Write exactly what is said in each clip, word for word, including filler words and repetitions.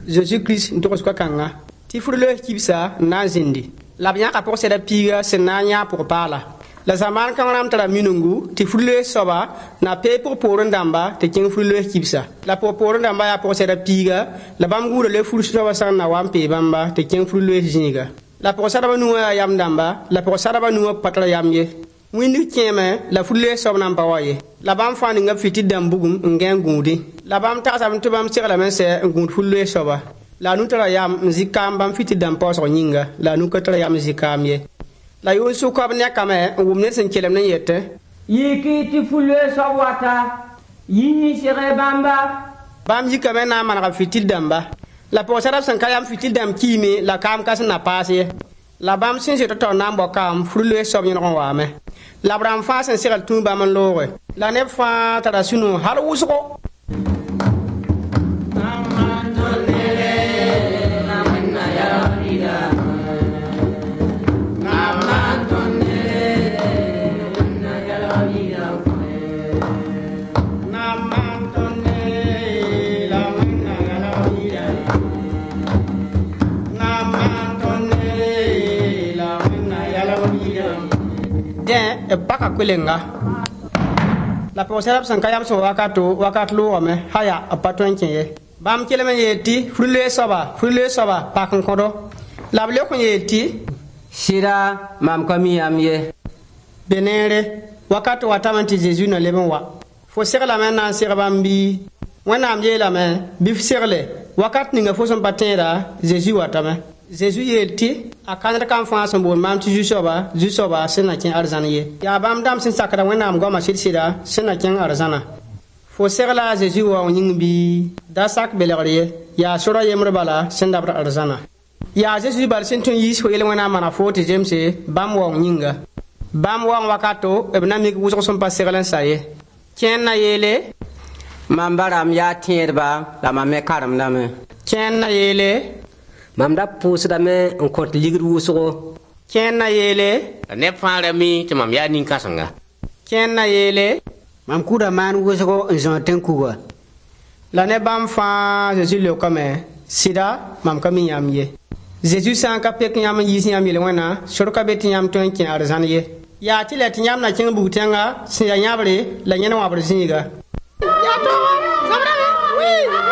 Jésus Christ ntokos ka kanga ti furle kibsa na zindi la bien ka pour seda piga senanya pour pala la zaman kan ram tara minungu ti furle soba na pe pour pour ndamba te king furle kibsa la pour pour ndamba ya pour seda piga la bam gura le furle soba san na wampe bamba te king furle jinga la pour sada banu yam ndamba la pour sada banu patra yamye windi keme la furle soba nan pawaye la bam fani ngap fiti dambugum ngen gudi la bam ta sam to bam sigala men se ngud furle soba la nu tara yam zikam bam fiti dam pos nyinga la nu ka tara yam zikam ye la yo su ko ne kame wum ne sen kelem ne yette yiki ti furle sobata yini sere bamba bam yikame na man ga fiti damba la po sarab san kayam fiti dam kimi la kam kas na passe la bam sin se to na mbo kam furle sob nyi no wa me la bram fa sen sigal tu ba man lowe la ne fa tara sunu har wusko e baka kulenga la po serap san kayam so wakato wakat lo me haya apaton kenye bam keleme yeti frule soba frule soba pakan kodo la ble ko yeti sira mam kami amye benere wakato watamanti Jesus no leben wa fo serla men nan serbam bi wana am yela men bi serle wakat ninga fo son patera Jesus watame Jesus yelti akandra kan fa son bon mam ti jusoba jusoba sena kin arzana ye ya bam dam sin sakara wena am goma silsida sena kin arzana fo serla Jesus wa nyingbi da sak belegriye ya sura yemre bala senda bra arzana ya Jesus bal sin tun yis ko yele wena mana foti jemse bam wa nyinga bam wa wakato ebna mi wuso son pa serlan saye ken na yele mambaram ya tierba la mame karam dame ken na yele mam da pusda me en kot ligir wuso ken na yele ne fara mi te mam ya nin kasanga ken na yele mam kuda man wuso en jon ten kuwa la ne bam fa Jesus le kame sida mam kami yam ye Jesus san ka pek yam yis yam yele wana sur ka bet yam ton kin arzan ye ya ti le yam na kin butenga si ya nyabre la nyena wa brzinga ya to sabra wi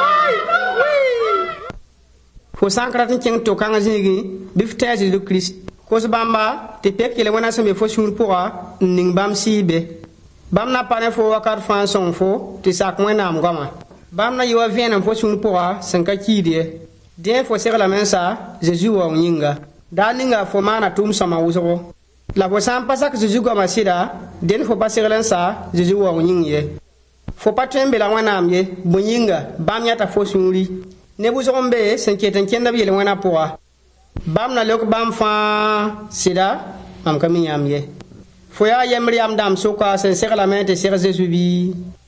fo sankratin king to kanga zingi bifta Jesus Christ ko bamba te pekele wana sembe fo sur pourra ning bam sibe bam na pane fo wakar fan son fo te sak wena am goma bam na yo vien fo sur pourra sanka kidie den fo ser la mensa Jesus wa nyinga da ninga fo mana tum sama wuso la fo sam pasak Jesus goma sida den fo passer lensa Jesus wa nyinge fo patembe la wana am ye bunyinga bam yata fo suri ne bu zombe sen keten kenda bi le wana poa bam na lok bam fa sida am kami yam ye fo ya yemri am dam soka sen ser la mente ser Jesus bi